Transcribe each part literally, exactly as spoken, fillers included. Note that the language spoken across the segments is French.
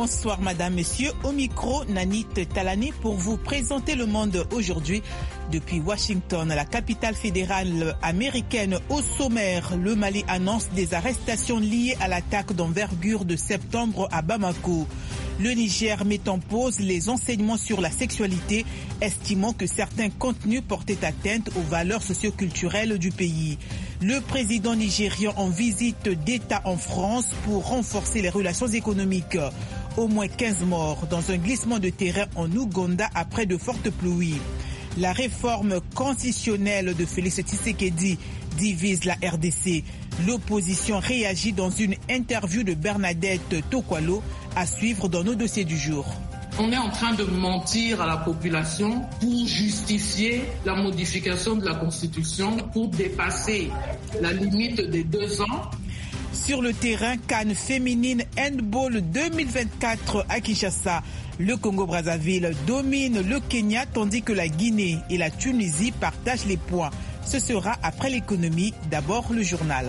Bonsoir madame, messieurs. Au micro, Nanit Talani pour vous présenter le monde aujourd'hui. Depuis Washington, la capitale fédérale américaine, au sommaire, le Mali annonce des arrestations liées à l'attaque d'envergure de septembre à Bamako. Le Niger met en pause les enseignements sur la sexualité, estimant que certains contenus portaient atteinte aux valeurs socioculturelles du pays. Le président nigérian en visite d'État en France pour renforcer les relations économiques. Au moins quinze morts dans un glissement de terrain en Ouganda après de fortes pluies. La réforme constitutionnelle de Félix Tshisekedi divise la R D C. L'opposition réagit dans une interview de Bernadette Tokwalo à suivre dans nos dossiers du jour. On est en train de mentir à la population pour justifier la modification de la Constitution, pour dépasser la limite des deux ans. Sur le terrain, CAN féminine handball deux mille vingt-quatre à Kinshasa. Le Congo-Brazzaville domine le Kenya tandis que la Guinée et la Tunisie partagent les points. Ce sera après l'économie, d'abord le journal.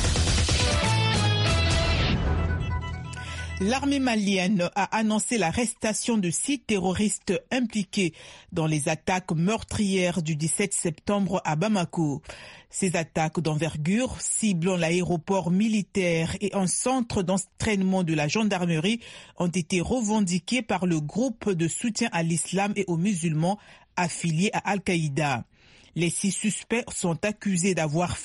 L'armée malienne a annoncé l'arrestation de six terroristes impliqués dans les attaques meurtrières du dix-sept septembre à Bamako. Ces attaques d'envergure, ciblant l'aéroport militaire et un centre d'entraînement de la gendarmerie, ont été revendiquées par le groupe de soutien à l'islam et aux musulmans affiliés à Al-Qaïda. Les six suspects sont accusés d'avoir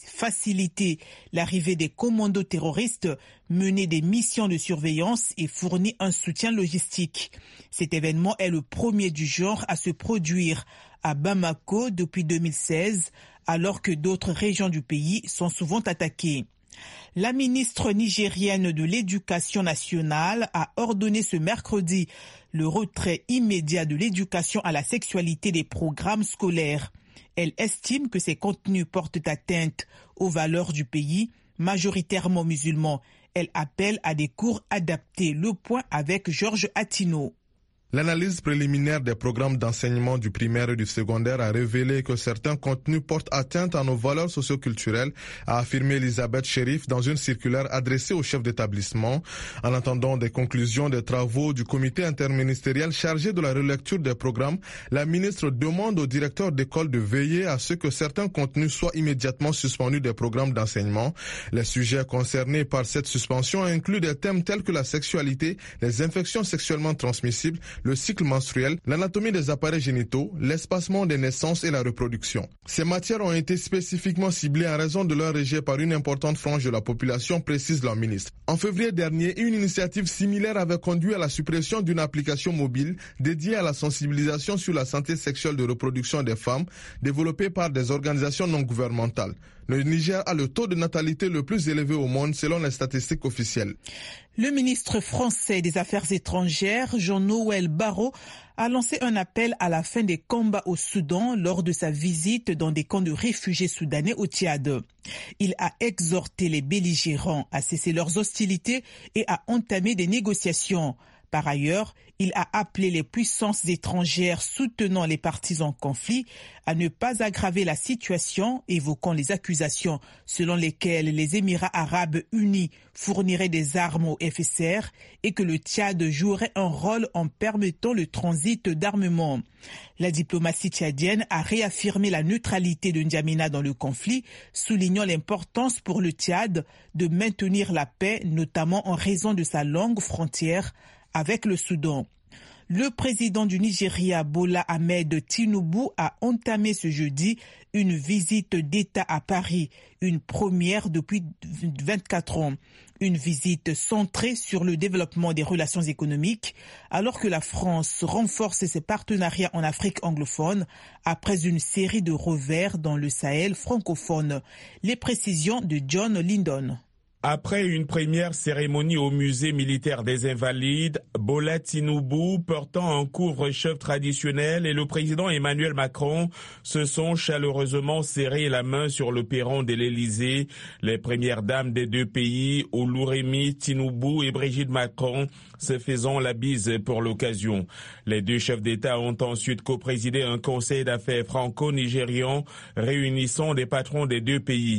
facilité l'arrivée des commandos terroristes, mené des missions de surveillance et fourni un soutien logistique. Cet événement est le premier du genre à se produire à Bamako depuis deux mille seize, alors que d'autres régions du pays sont souvent attaquées. La ministre nigérienne de l'Éducation nationale a ordonné ce mercredi le retrait immédiat de l'éducation à la sexualité des programmes scolaires. Elle estime que ces contenus portent atteinte aux valeurs du pays, majoritairement musulmans. Elle appelle à des cours adaptés. Le point avec Georges Attino. L'analyse préliminaire des programmes d'enseignement du primaire et du secondaire a révélé que certains contenus portent atteinte à nos valeurs socioculturelles, a affirmé Elisabeth Chérif dans une circulaire adressée au chef d'établissement. En attendant des conclusions des travaux du comité interministériel chargé de la relecture des programmes, la ministre demande au directeur d'école de veiller à ce que certains contenus soient immédiatement suspendus des programmes d'enseignement. Les sujets concernés par cette suspension incluent des thèmes tels que la sexualité, les infections sexuellement transmissibles, le cycle menstruel, l'anatomie des appareils génitaux, l'espacement des naissances et la reproduction. Ces matières ont été spécifiquement ciblées en raison de leur rejet par une importante frange de la population, précise la ministre. En février dernier, une initiative similaire avait conduit à la suppression d'une application mobile dédiée à la sensibilisation sur la santé sexuelle de reproduction des femmes, développée par des organisations non gouvernementales. Le Niger a le taux de natalité le plus élevé au monde selon les statistiques officielles. Le ministre français des Affaires étrangères, Jean-Noël Barrot, a lancé un appel à la fin des combats au Soudan lors de sa visite dans des camps de réfugiés soudanais au Tchad. Il a exhorté les belligérants à cesser leurs hostilités et à entamer des négociations. Par ailleurs, il a appelé les puissances étrangères soutenant les partis en conflit à ne pas aggraver la situation, évoquant les accusations selon lesquelles les Émirats arabes unis fourniraient des armes au F S R et que le Tchad jouerait un rôle en permettant le transit d'armement. La diplomatie tchadienne a réaffirmé la neutralité de N'Djamena dans le conflit, soulignant l'importance pour le Tchad de maintenir la paix, notamment en raison de sa longue frontière avec le Soudan. Le président du Nigeria, Bola Ahmed Tinubu, a entamé ce jeudi une visite d'État à Paris, une première depuis vingt-quatre ans. Une visite centrée sur le développement des relations économiques, alors que la France renforce ses partenariats en Afrique anglophone après une série de revers dans le Sahel francophone. Les précisions de John Lyndon. Après une première cérémonie au musée militaire des Invalides, Bola Tinubu, portant un couvre-chef traditionnel, et le président Emmanuel Macron se sont chaleureusement serrés la main sur le perron de l'Élysée. Les premières dames des deux pays, Oluremi Tinubu et Brigitte Macron, se faisant la bise pour l'occasion. Les deux chefs d'État ont ensuite coprésidé un conseil d'affaires franco-nigérian réunissant des patrons des deux pays.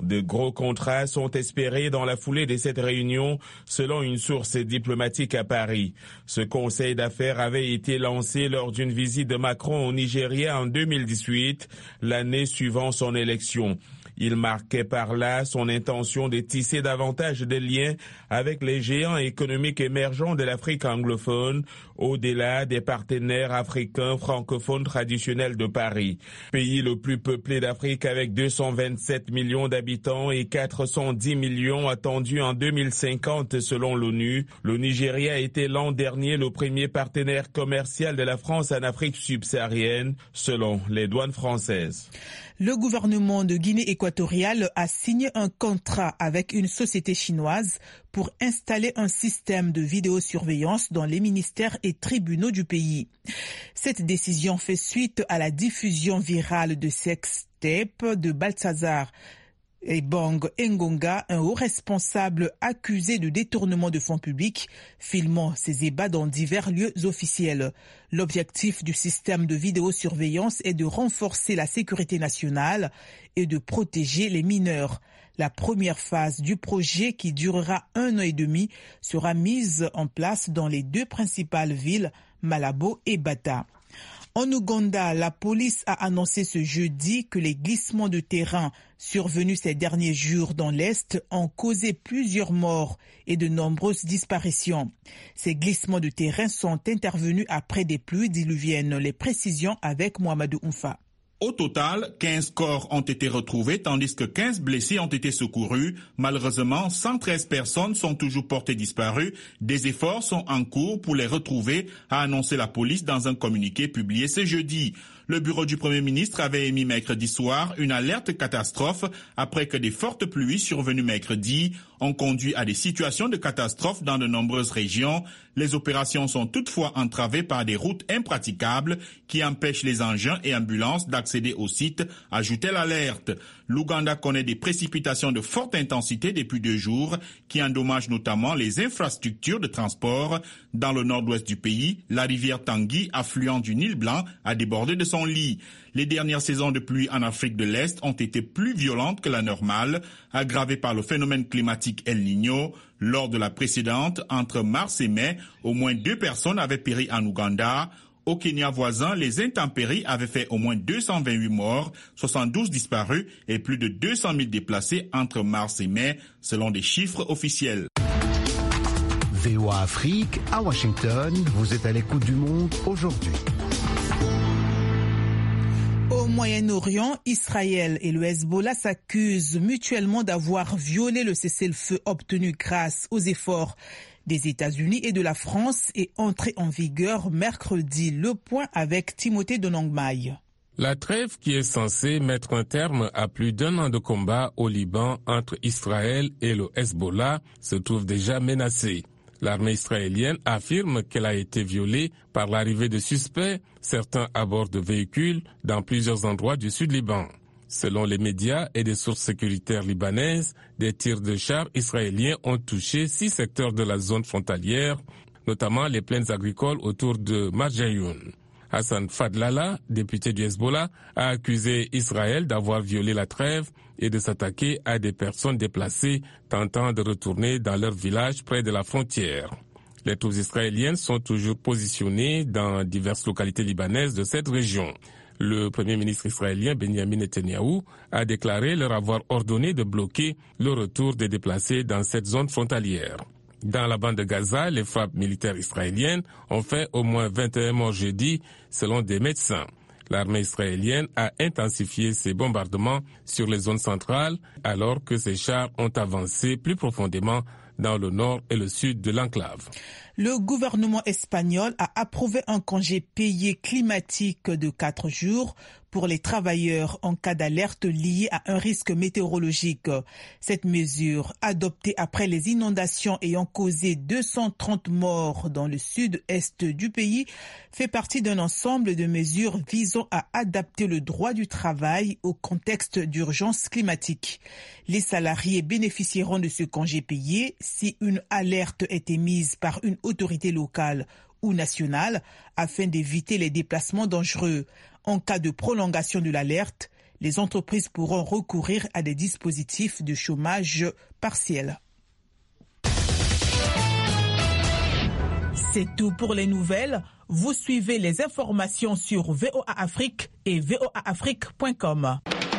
De gros contrats sont espérés dans la foulée de cette réunion, selon une source diplomatique à Paris. Ce conseil d'affaires avait été lancé lors d'une visite de Macron au Nigeria en deux mille dix-huit, l'année suivant son élection. Il marquait par là son intention de tisser davantage de liens avec les géants économiques émergents de l'Afrique anglophone, au-delà des partenaires africains francophones traditionnels de Paris. Pays le plus peuplé d'Afrique avec deux cent vingt-sept millions d'habitants et quatre cent dix millions attendus en deux mille cinquante selon l'ONU, le Nigeria était l'an dernier le premier partenaire commercial de la France en Afrique subsaharienne, selon les douanes françaises. Le gouvernement de Guinée équatoriale a signé un contrat avec une société chinoise pour installer un système de vidéosurveillance dans les ministères et tribunaux du pays. Cette décision fait suite à la diffusion virale de sextapes de Balthazar et Bang Engonga, un haut responsable accusé de détournement de fonds publics, filmant ses ébats dans divers lieux officiels. L'objectif du système de vidéosurveillance est de renforcer la sécurité nationale et de protéger les mineurs. La première phase du projet, qui durera un an et demi, sera mise en place dans les deux principales villes, Malabo et Bata. En Ouganda, la police a annoncé ce jeudi que les glissements de terrain survenus ces derniers jours dans l'Est ont causé plusieurs morts et de nombreuses disparitions. Ces glissements de terrain sont intervenus après des pluies diluviennes. Les précisions avec Mohamedou Oumfa. Au total, quinze corps ont été retrouvés tandis que quinze blessés ont été secourus. Malheureusement, cent treize personnes sont toujours portées disparues. Des efforts sont en cours pour les retrouver, a annoncé la police dans un communiqué publié ce jeudi. Le bureau du Premier ministre avait émis mercredi soir une alerte catastrophe après que des fortes pluies survenues mercredi ont conduit à des situations de catastrophe dans de nombreuses régions. Les opérations sont toutefois entravées par des routes impraticables qui empêchent les engins et ambulances d'accéder au site, ajoutait l'alerte. L'Ouganda connaît des précipitations de forte intensité depuis deux jours qui endommagent notamment les infrastructures de transport. Dans le nord-ouest du pays, la rivière Tanguy, affluent du Nil Blanc, a débordé de son lit. Les dernières saisons de pluie en Afrique de l'Est ont été plus violentes que la normale, aggravées par le phénomène climatique El Niño. Lors de la précédente, entre mars et mai, au moins deux personnes avaient péri en Ouganda. Au Kenya voisin, les intempéries avaient fait au moins deux cent vingt-huit morts, soixante-douze disparus et plus de deux cent mille déplacés entre mars et mai, selon des chiffres officiels. V O A Afrique, à Washington, vous êtes à l'écoute du monde aujourd'hui. Au Moyen-Orient, Israël et le Hezbollah s'accusent mutuellement d'avoir violé le cessez-le-feu obtenu grâce aux efforts des États-Unis et de la France et entré en vigueur mercredi. Le point avec Timothée Donangmaï. La trêve qui est censée mettre un terme à plus d'un an de combat au Liban entre Israël et le Hezbollah se trouve déjà menacée. L'armée israélienne affirme qu'elle a été violée par l'arrivée de suspects, certains à bord de véhicules, dans plusieurs endroits du sud Liban. Selon les médias et des sources sécuritaires libanaises, des tirs de chars israéliens ont touché six secteurs de la zone frontalière, notamment les plaines agricoles autour de Marjayoun. Hassan Fadlallah, député du Hezbollah, a accusé Israël d'avoir violé la trêve et de s'attaquer à des personnes déplacées tentant de retourner dans leur village près de la frontière. Les troupes israéliennes sont toujours positionnées dans diverses localités libanaises de cette région. Le premier ministre israélien Benjamin Netanyahou a déclaré leur avoir ordonné de bloquer le retour des déplacés dans cette zone frontalière. Dans la bande de Gaza, les frappes militaires israéliennes ont fait au moins vingt et un morts jeudi, selon des médecins. L'armée israélienne a intensifié ses bombardements sur les zones centrales, alors que ses chars ont avancé plus profondément dans le nord et le sud de l'enclave. Le gouvernement espagnol a approuvé un congé payé climatique de quatre jours pour les travailleurs en cas d'alerte liée à un risque météorologique. Cette mesure, adoptée après les inondations ayant causé deux cent trente morts dans le sud-est du pays, fait partie d'un ensemble de mesures visant à adapter le droit du travail au contexte d'urgence climatique. Les salariés bénéficieront de ce congé payé si une alerte est émise par une autorité locale ou nationale afin d'éviter les déplacements dangereux. En cas de prolongation de l'alerte, les entreprises pourront recourir à des dispositifs de chômage partiel. C'est tout pour les nouvelles. Vous suivez les informations sur V O A Afrique et V O A Afrique point com.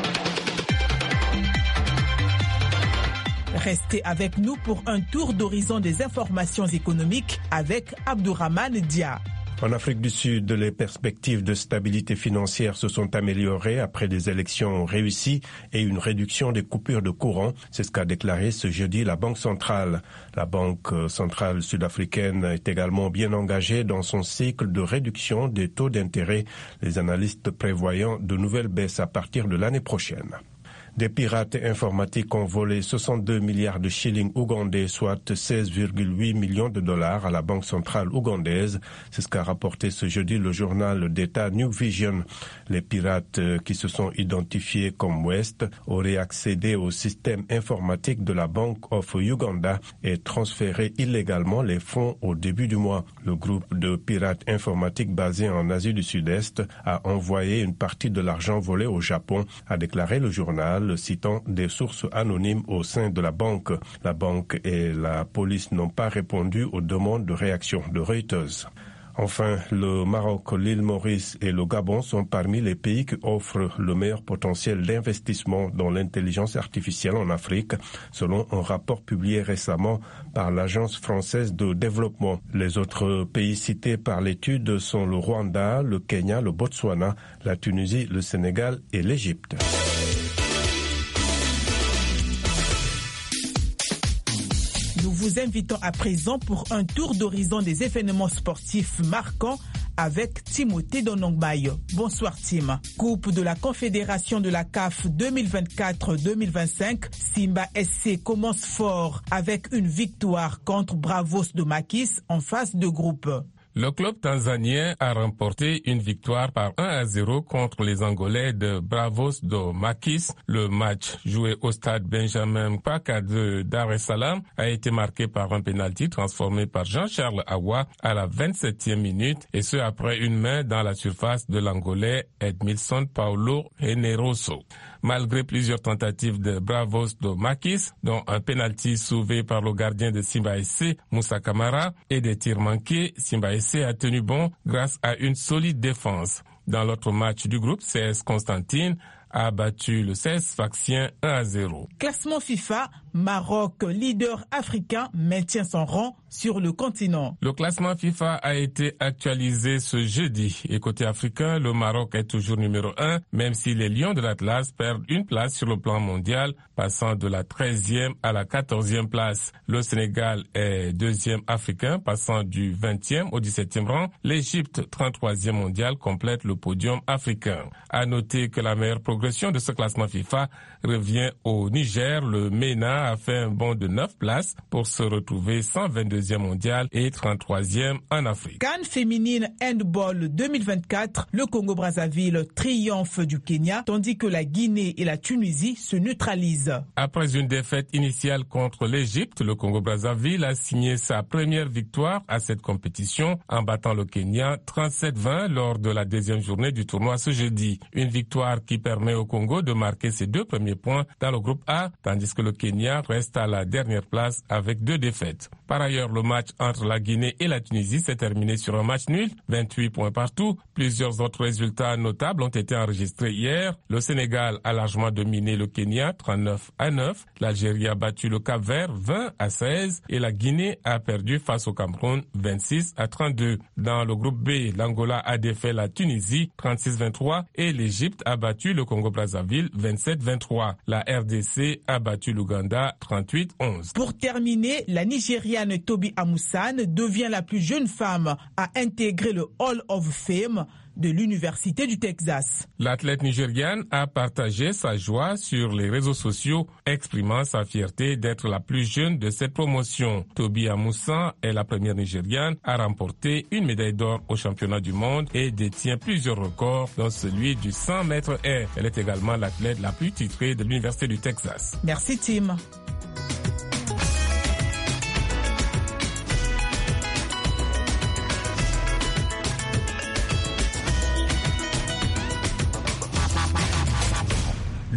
Restez avec nous pour un tour d'horizon des informations économiques avec Abdourahmane Dia. En Afrique du Sud, les perspectives de stabilité financière se sont améliorées après des élections réussies et une réduction des coupures de courant. C'est ce qu'a déclaré ce jeudi la Banque centrale. La Banque centrale sud-africaine est également bien engagée dans son cycle de réduction des taux d'intérêt, les analystes prévoyant de nouvelles baisses à partir de l'année prochaine. Des pirates informatiques ont volé soixante-deux milliards de shillings ougandais, soit seize virgule huit millions de dollars à la Banque centrale ougandaise. C'est ce qu'a rapporté ce jeudi le journal d'État New Vision. Les pirates qui se sont identifiés comme West auraient accédé au système informatique de la Bank of Uganda et transféré illégalement les fonds au début du mois. Le groupe de pirates informatiques basé en Asie du Sud-Est a envoyé une partie de l'argent volé au Japon, a déclaré le journal, citant des sources anonymes au sein de la banque. La banque et la police n'ont pas répondu aux demandes de réaction de Reuters. Enfin, le Maroc, l'île Maurice et le Gabon sont parmi les pays qui offrent le meilleur potentiel d'investissement dans l'intelligence artificielle en Afrique, selon un rapport publié récemment par l'Agence française de développement. Les autres pays cités par l'étude sont le Rwanda, le Kenya, le Botswana, la Tunisie, le Sénégal et l'Égypte. Nous vous invitons à présent pour un tour d'horizon des événements sportifs marquants avec Timothée Donongbaye. Bonsoir Tim. Coupe de la Confédération de la C A F deux mille vingt-quatre deux mille vingt-cinq, Simba S C commence fort avec une victoire contre Bravos de Makis en phase de groupe. Le club tanzanien a remporté une victoire par un à zéro contre les Angolais de Bravos de Makis. Le match joué au stade Benjamin Mkapa de Dar es Salaam a été marqué par un pénalty transformé par Jean-Charles Awa à la vingt-septième minute, et ce après une main dans la surface de l'Angolais Edmilson Paulo Generoso. Malgré plusieurs tentatives de Bravos de Makis, dont un pénalty sauvé par le gardien de Simba S C, Moussa Kamara, et des tirs manqués, Simba S C a tenu bon grâce à une solide défense. Dans l'autre match du groupe, C S Constantine a battu le C S Sfaxien un à zéro. Classement FIFA, Maroc, leader africain, maintient son rang sur le continent. Le classement FIFA a été actualisé ce jeudi. Et côté africain, le Maroc est toujours numéro un, même si les Lions de l'Atlas perdent une place sur le plan mondial, passant de la treizième à la quatorzième place. Le Sénégal est deuxième africain, passant du vingtième au dix-septième rang. L'Égypte, trente-troisième mondial, complète le podium africain. À noter que la meilleure progression de ce classement FIFA revient au Niger. Le MENA a fait un bond de neuf places pour se retrouver cent vingt-deuxième mondial et trente-troisième en Afrique. CAN féminine handball deux mille vingt-quatre, le Congo-Brazzaville triomphe du Kenya, tandis que la Guinée et la Tunisie se neutralisent. Après une défaite initiale contre l'Égypte, le Congo-Brazzaville a signé sa première victoire à cette compétition en battant le Kenya trente-sept vingt lors de la deuxième journée du tournoi ce jeudi. Une victoire qui permet au Congo de marquer ses deux premiers points dans le groupe A, tandis que le Kenya reste à la dernière place avec deux défaites. Par ailleurs, le match entre la Guinée et la Tunisie s'est terminé sur un match nul, vingt-huit points partout. Plusieurs autres résultats notables ont été enregistrés hier. Le Sénégal a largement dominé le Kenya, trente-neuf à neuf. L'Algérie a battu le Cap-Vert, vingt à seize. Et la Guinée a perdu face au Cameroun, vingt-six à trente-deux. Dans le groupe B, l'Angola a défait la Tunisie, trente-six vingt-trois. Et l'Égypte a battu le Congo-Brazzaville, vingt-sept vingt-trois. La R D C a battu l'Ouganda, trente-huit onze. Pour terminer, la Nigériane Tobi Amusan devient la plus jeune femme à intégrer le Hall of Fame de l'Université du Texas. L'athlète nigériane a partagé sa joie sur les réseaux sociaux, exprimant sa fierté d'être la plus jeune de cette promotion. Tobi Amusan est la première nigériane à remporter une médaille d'or au championnat du monde et détient plusieurs records, dont celui du cent mètres air. Elle est également l'athlète la plus titrée de l'Université du Texas. Merci Tim.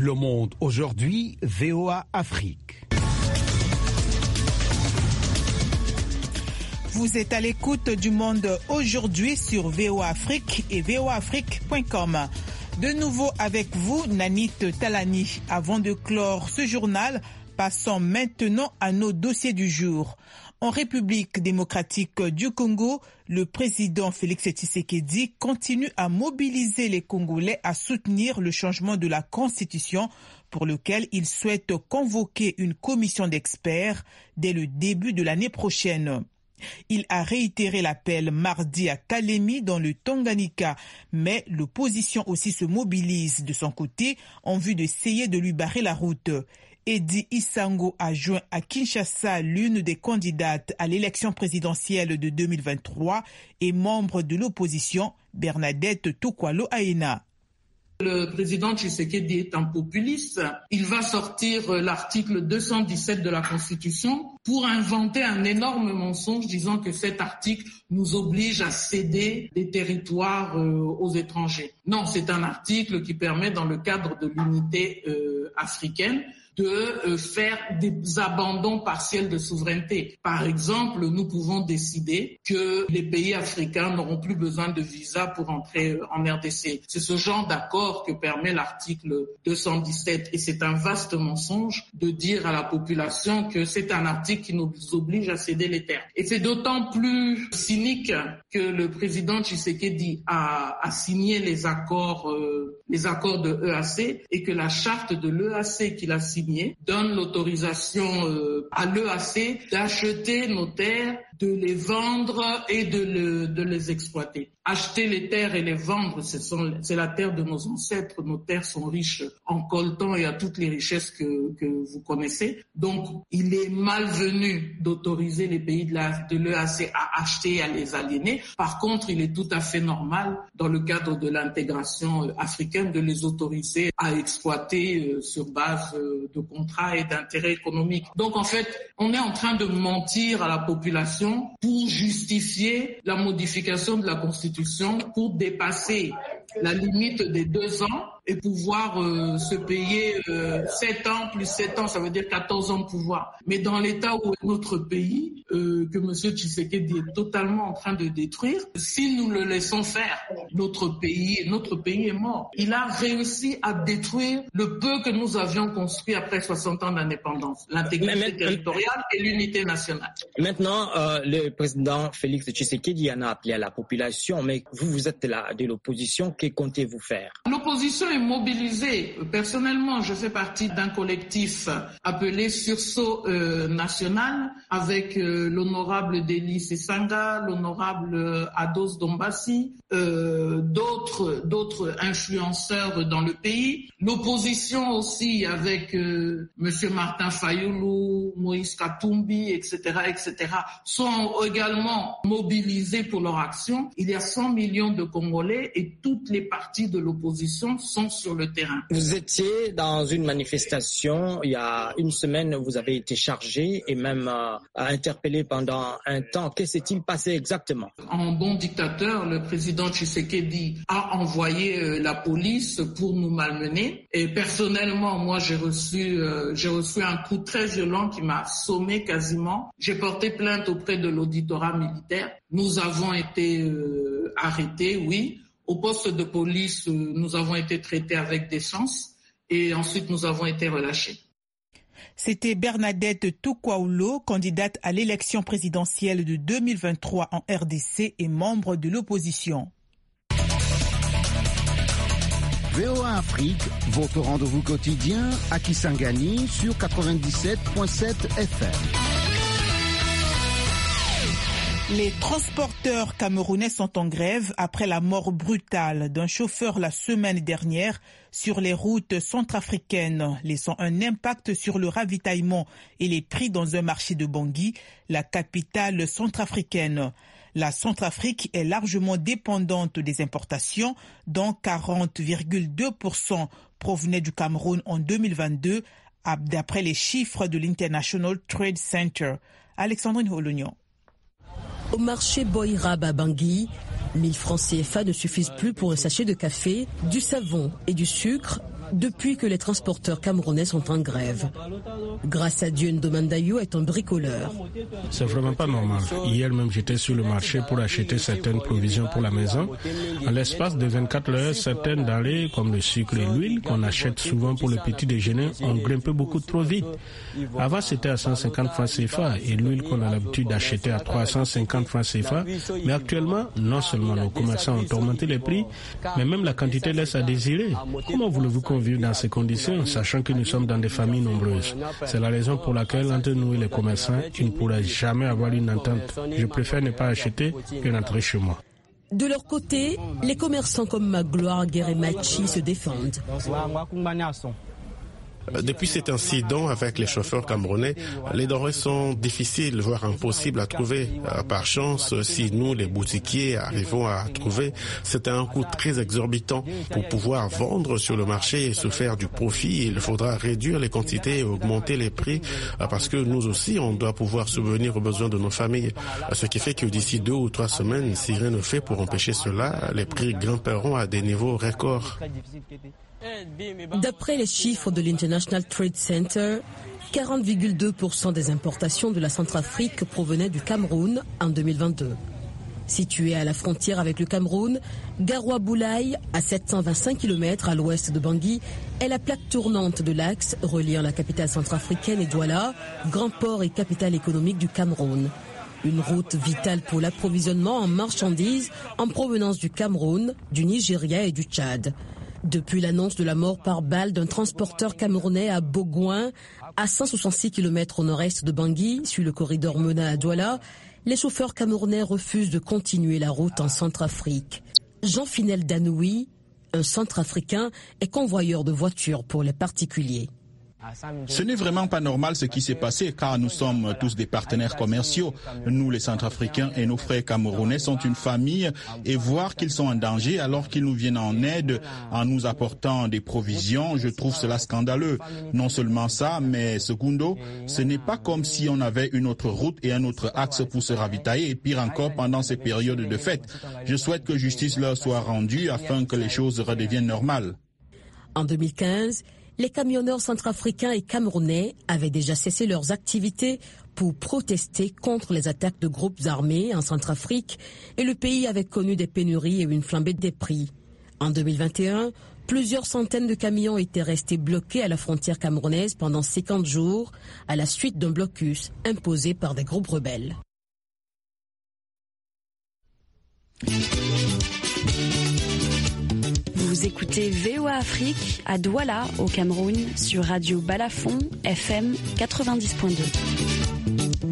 Le Monde aujourd'hui, V O A Afrique. Vous êtes à l'écoute du Monde aujourd'hui sur V O A Afrique et V O A Afrique point com. De nouveau avec vous, Nanit Talani. Avant de clore ce journal, passons maintenant à nos dossiers du jour. En République démocratique du Congo, le président Félix Tshisekedi continue à mobiliser les Congolais à soutenir le changement de la Constitution pour lequel il souhaite convoquer une commission d'experts dès le début de l'année prochaine. Il a réitéré l'appel mardi à Kalemi dans le Tanganyika, mais l'opposition aussi se mobilise de son côté en vue d'essayer de lui barrer la route. Edi Isango a joint à Kinshasa l'une des candidates à l'élection présidentielle de deux mille vingt-trois et membre de l'opposition, Bernadette Tokwalo Aena. Le président Tshisekedi est un populiste. Il va sortir l'article deux cent dix-sept de la Constitution pour inventer un énorme mensonge disant que cet article nous oblige à céder des territoires euh, aux étrangers. Non, c'est un article qui permet, dans le cadre de l'unité euh, africaine, de euh, faire des abandons partiels de souveraineté. Par exemple, nous pouvons décider que les pays africains n'auront plus besoin de visa pour entrer en R D C. C'est ce genre d'accord que permet l'article deux cent dix-sept. Et c'est un vaste mensonge de dire à la population que c'est un article qui nous oblige à céder les terres. Et c'est d'autant plus cynique que le président Tshisekedi a, a signé les accords, euh, les accords de E A C et que la charte de l'E A C qu'il a signée donne l'autorisation euh, à l'E A C d'acheter nos terres, de les vendre et de, le, de les exploiter. Acheter les terres et les vendre, ce sont, c'est la terre de nos ancêtres. Nos terres sont riches en coltan et à toutes les richesses que, que vous connaissez. Donc, il est malvenu d'autoriser les pays de, la, de l'E A C à acheter et à les aliéner. Par contre, il est tout à fait normal, dans le cadre de l'intégration africaine, de les autoriser à exploiter sur base de contrats et d'intérêts économiques. Donc, en fait, on est en train de mentir à la population pour justifier la modification de la Constitution, pour dépasser la limite des deux ans et pouvoir euh, se payer euh, sept ans plus sept ans, ça veut dire quatorze ans de pouvoir. Mais dans l'état où est notre pays, euh, que M. Tshisekedi est totalement en train de détruire, si nous le laissons faire, notre pays, notre pays est mort. Il a réussi à détruire le peu que nous avions construit après soixante ans d'indépendance, l'intégrité mais, mais, territoriale et l'unité nationale. Maintenant, euh, le président Félix Tshisekedi en a appelé à la population, mais vous, vous êtes là de l'opposition, que comptez-vous faire? L'opposition est mobilisée. Personnellement, je fais partie d'un collectif appelé Sursaut euh, National avec euh, l'honorable Delis Sanga, l'honorable euh, Ados Dombassi, euh, d'autres, d'autres influenceurs dans le pays. L'opposition aussi avec euh, Monsieur Martin Fayoulou, Moïse Katumbi, et cetera, et cetera, sont également mobilisés pour leur action. Il y a cent millions de Congolais et toutes les parties de l'opposition sont sur le terrain. Vous étiez dans une manifestation il y a une semaine, vous avez été chargé et même euh, interpellé pendant un temps. Qu'est-ce qui s'est-il passé exactement? En bon dictateur, le président Tshisekedi a envoyé euh, la police pour nous malmener. Et personnellement, moi, j'ai reçu, euh, j'ai reçu un coup très violent qui m'a assommé quasiment. J'ai porté plainte auprès de l'auditorat militaire. Nous avons été euh, arrêtés, oui. Au poste de police, nous avons été traités avec décence et ensuite nous avons été relâchés. C'était Bernadette Tokwalo, candidate à l'élection présidentielle de deux mille vingt-trois en R D C et membre de l'opposition. V O A Afrique, votre rendez-vous quotidien à Kisangani sur quatre-vingt-dix-sept virgule sept F M. Les transporteurs camerounais sont en grève après la mort brutale d'un chauffeur la semaine dernière sur les routes centrafricaines, laissant un impact sur le ravitaillement et les prix dans un marché de Bangui, la capitale centrafricaine. La Centrafrique est largement dépendante des importations, dont quarante virgule deux pour cent provenaient du Cameroun en deux mille vingt-deux, d'après les chiffres de l'International Trade Center. Alexandrine Holognon. Au marché Boïrab à Bangui, mille francs C F A ne suffisent plus pour un sachet de café, du savon et du sucre, depuis que les transporteurs camerounais sont en grève. Grâce à Dieu, Ndomandayo est un bricoleur. C'est vraiment pas normal. Hier même, j'étais sur le marché pour acheter certaines provisions pour la maison. En l'espace de vingt-quatre heures, certaines denrées comme le sucre et l'huile qu'on achète souvent pour le petit déjeuner ont grimpé beaucoup trop vite. Avant, c'était à cent cinquante francs C F A et l'huile qu'on a l'habitude d'acheter à trois cent cinquante francs C F A. Mais actuellement, non seulement nos commerçants ont augmenté les prix, mais même la quantité laisse à désirer. Comment voulez-vous convivre dans ces conditions, sachant que nous sommes dans des familles nombreuses? C'est la raison pour laquelle, entre nous et les commerçants, il ne pourra jamais avoir une entente. Je préfère ne pas acheter que rentrer chez moi. De leur côté, les commerçants comme Magloire, Gueremachi se défendent. Depuis cet incident avec les chauffeurs camerounais, les denrées sont difficiles, voire impossibles à trouver. Par chance, si nous, les boutiquiers, arrivons à trouver, c'est un coût très exorbitant. Pour pouvoir vendre sur le marché et se faire du profit, il faudra réduire les quantités et augmenter les prix, parce que nous aussi, on doit pouvoir subvenir aux besoins de nos familles. Ce qui fait que d'ici deux ou trois semaines, si rien ne fait pour empêcher cela, les prix grimperont à des niveaux records. D'après les chiffres de l'International Trade Center, quarante virgule deux pour cent des importations de la Centrafrique provenaient du Cameroun en deux mille vingt-deux. Située à la frontière avec le Cameroun, Garoua-Boulaye, à sept cent vingt-cinq kilomètres à l'ouest de Bangui, est la plaque tournante de l'axe reliant la capitale centrafricaine et Douala, grand port et capitale économique du Cameroun. Une route vitale pour l'approvisionnement en marchandises en provenance du Cameroun, du Nigeria et du Tchad. Depuis l'annonce de la mort par balle d'un transporteur camerounais à Bogoin, à cent soixante-six kilomètres au nord-est de Bangui, sur le corridor Mena à Douala, les chauffeurs camerounais refusent de continuer la route en Centrafrique. Jean-Finel Danoui, un Centrafricain, est convoyeur de voitures pour les particuliers. Ce n'est vraiment pas normal ce qui s'est passé car nous sommes tous des partenaires commerciaux. Nous, les Centrafricains et nos frères camerounais sont une famille et voir qu'ils sont en danger alors qu'ils nous viennent en aide en nous apportant des provisions, je trouve cela scandaleux. Non seulement ça, mais secundo, ce n'est pas comme si on avait une autre route et un autre axe pour se ravitailler et pire encore pendant ces périodes de fête. Je souhaite que justice leur soit rendue afin que les choses redeviennent normales. En deux mille quinze, les camionneurs centrafricains et camerounais avaient déjà cessé leurs activités pour protester contre les attaques de groupes armés en Centrafrique et le pays avait connu des pénuries et une flambée des prix. En deux mille vingt et un, plusieurs centaines de camions étaient restés bloqués à la frontière camerounaise pendant cinquante jours à la suite d'un blocus imposé par des groupes rebelles. Vous écoutez V O A Afrique à Douala, au Cameroun, sur Radio Balafon, F M quatre-vingt-dix point deux.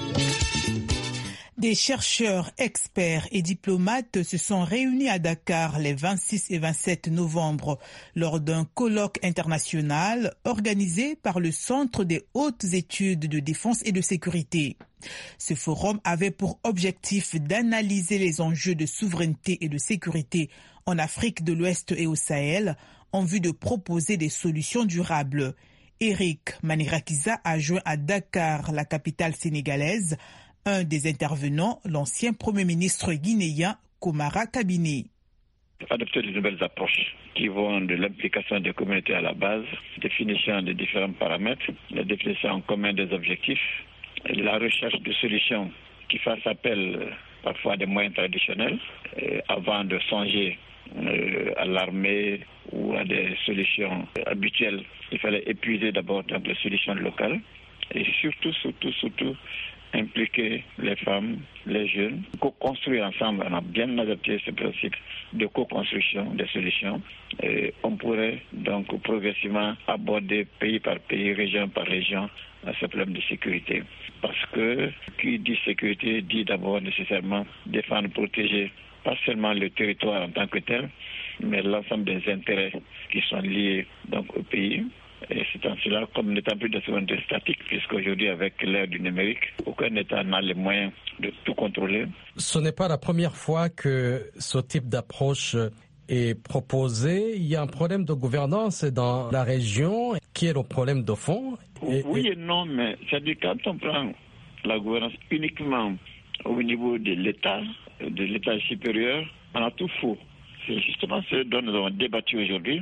Des chercheurs, experts et diplomates se sont réunis à Dakar les vingt-six et vingt-sept novembre lors d'un colloque international organisé par le Centre des hautes études de défense et de sécurité. Ce forum avait pour objectif d'analyser les enjeux de souveraineté et de sécurité en Afrique de l'Ouest et au Sahel en vue de proposer des solutions durables. Eric Manirakiza a joint à Dakar, la capitale sénégalaise, un des intervenants, l'ancien Premier ministre guinéen Komara Kabini. Adopter de nouvelles approches qui vont de l'implication des communautés à la base, définition de différents paramètres, la définition en commun des objectifs, la recherche de solutions qui fassent appel parfois à des moyens traditionnels euh, avant de songer euh, à l'armée ou à des solutions habituelles. Il fallait épuiser d'abord donc, les solutions locales et surtout, surtout, surtout impliquer les femmes, les jeunes, co-construire ensemble. On a bien adapté ce principe de co-construction des solutions. Et on pourrait donc progressivement aborder pays par pays, région par région, ce problème de sécurité. Parce que qui dit sécurité dit d'abord nécessairement défendre, protéger pas seulement le territoire en tant que tel, mais l'ensemble des intérêts qui sont liés donc au pays. Et c'est en cela, comme n'étant plus de souveraineté statique, puisqu'aujourd'hui, avec l'ère du numérique, aucun État n'a les moyens de tout contrôler. Ce n'est pas la première fois que ce type d'approche est proposé. Il y a un problème de gouvernance dans la région, qui est le problème de fond. Et, oui et non, mais c'est-à-dire quand on prend la gouvernance uniquement au niveau de l'État, de l'État supérieur, on a tout faux. C'est justement ce dont nous avons débattu aujourd'hui.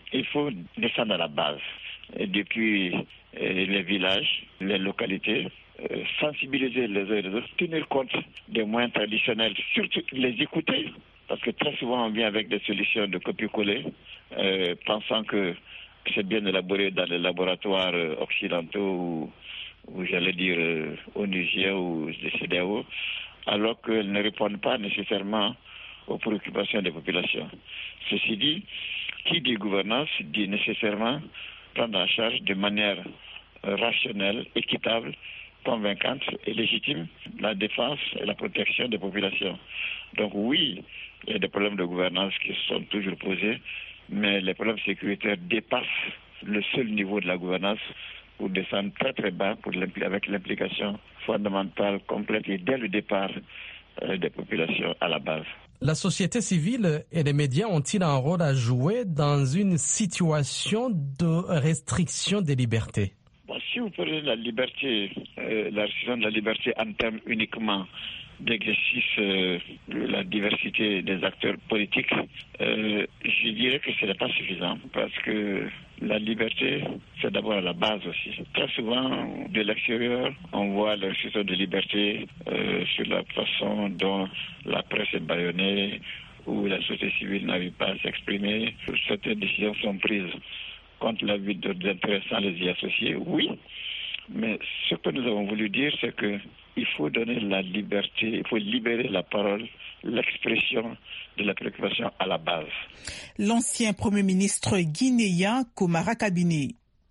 il faut descendre à la base, et depuis euh, les villages, les localités, euh, sensibiliser les uns et les autres, tenir compte des moyens traditionnels, surtout les écouter, parce que très souvent on vient avec des solutions de copier-coller, euh, pensant que c'est bien élaboré dans les laboratoires euh, occidentaux ou, ou j'allais dire euh, onusiens ou des C D A O, alors qu'elles ne répondent pas nécessairement aux préoccupations des populations. Ceci dit, qui dit gouvernance dit nécessairement prendre en charge de manière euh, rationnelle, équitable, convaincante et légitime la défense et la protection des populations. Donc oui, il y a des problèmes de gouvernance qui sont toujours posés, mais les problèmes sécuritaires dépassent le seul niveau de la gouvernance pour descendre très très bas pour avec l'implication fondamentale, complète et dès le départ euh, des populations à la base. La société civile et les médias ont-ils un rôle à jouer dans une situation de restriction des libertés? Bon, si vous prenez la liberté, euh, la restriction de la liberté en termes uniquement d'exercice euh, de la diversité des acteurs politiques, euh, je dirais que ce n'est pas suffisant parce que la liberté, c'est d'abord à la base aussi. Très souvent, de l'extérieur, on voit la restriction de liberté euh, sur la façon dont la presse est bâillonnée, où la société civile n'arrive pas à s'exprimer. Certaines décisions sont prises contre la vie d'autres intérêts sans les y associer, oui. Mais ce que nous avons voulu dire, c'est que il faut donner la liberté, il faut libérer la parole, l'expression de la préoccupation à la base. L'ancien Premier ministre guinéen Komara Kabine.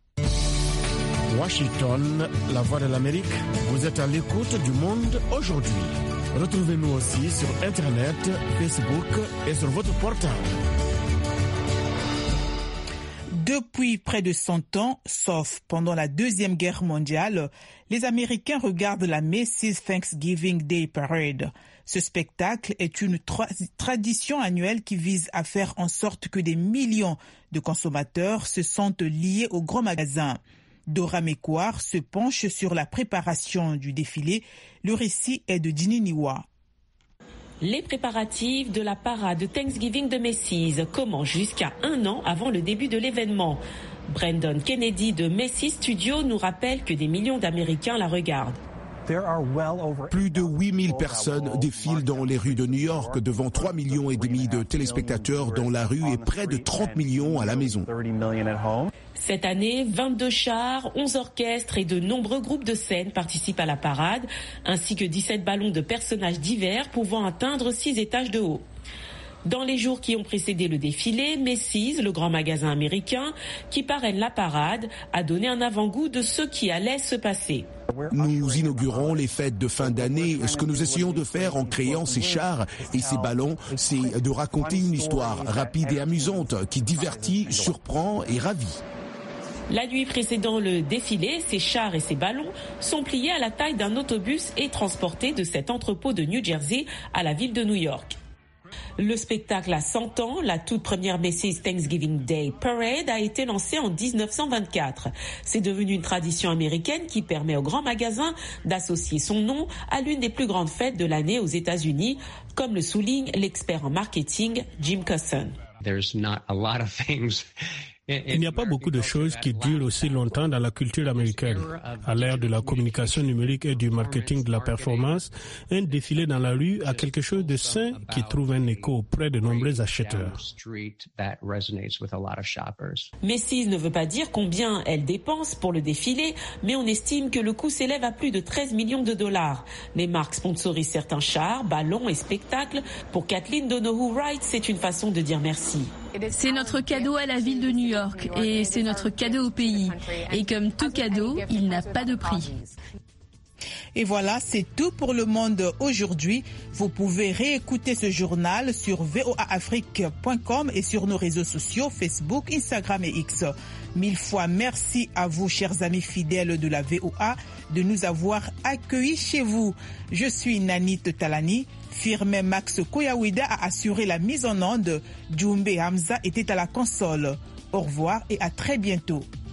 Washington, la voix de l'Amérique, vous êtes à l'écoute du Monde aujourd'hui. Retrouvez-nous aussi sur Internet, Facebook et sur votre portable. Depuis près de cent ans, sauf pendant la Deuxième Guerre mondiale, les Américains regardent la Macy's Thanksgiving Day Parade. Ce spectacle est une tra- tradition annuelle qui vise à faire en sorte que des millions de consommateurs se sentent liés aux grands magasins. Dora Mekouar se penche sur la préparation du défilé. Le récit est de Dini Niwa. Les préparatifs de la parade Thanksgiving de Macy's commencent jusqu'à un an avant le début de l'événement. Brandon Kennedy de Macy's Studio nous rappelle que des millions d'Américains la regardent. Plus de huit mille personnes défilent dans les rues de New York devant trois millions et demi de téléspectateurs dans la rue et près de trente millions à la maison. Cette année, vingt-deux chars, onze orchestres et de nombreux groupes de scène participent à la parade, ainsi que dix-sept ballons de personnages divers pouvant atteindre six étages de haut. Dans les jours qui ont précédé le défilé, Macy's, le grand magasin américain, qui parraine la parade, a donné un avant-goût de ce qui allait se passer. Nous inaugurons les fêtes de fin d'année. Ce que nous essayons de faire en créant ces chars et ces ballons, c'est de raconter une histoire rapide et amusante qui divertit, surprend et ravit. La nuit précédant le défilé, ces chars et ces ballons sont pliés à la taille d'un autobus et transportés de cet entrepôt de New Jersey à la ville de New York. Le spectacle a cent ans, la toute première Macy's Thanksgiving Day Parade a été lancée en dix-neuf cent vingt-quatre. C'est devenu une tradition américaine qui permet aux grands magasins d'associer son nom à l'une des plus grandes fêtes de l'année aux États-Unis, comme le souligne l'expert en marketing Jim Cusson. Il n'y a pas beaucoup de choses qui durent aussi longtemps dans la culture américaine. À l'ère de la communication numérique et du marketing de la performance, un défilé dans la rue a quelque chose de sain qui trouve un écho auprès de nombreux acheteurs. Macy's ne veut pas dire combien elle dépense pour le défilé, mais on estime que le coût s'élève à plus de treize millions de dollars. Les marques sponsorisent certains chars, ballons et spectacles. Pour Kathleen Donohue-Wright, c'est une façon de dire merci. C'est notre cadeau à la ville de New York et c'est notre cadeau au pays. Et comme tout cadeau, il n'a pas de prix. Et voilà, c'est tout pour le Monde aujourd'hui. Vous pouvez réécouter ce journal sur v o a afrique point com et sur nos réseaux sociaux Facebook, Instagram et X. Mille fois merci à vous, chers amis fidèles de la V O A, de nous avoir accueillis chez vous. Je suis Nanit Talani. Firmin Max Koyawida a assuré la mise en onde. Djumbe Hamza était à la console. Au revoir et à très bientôt.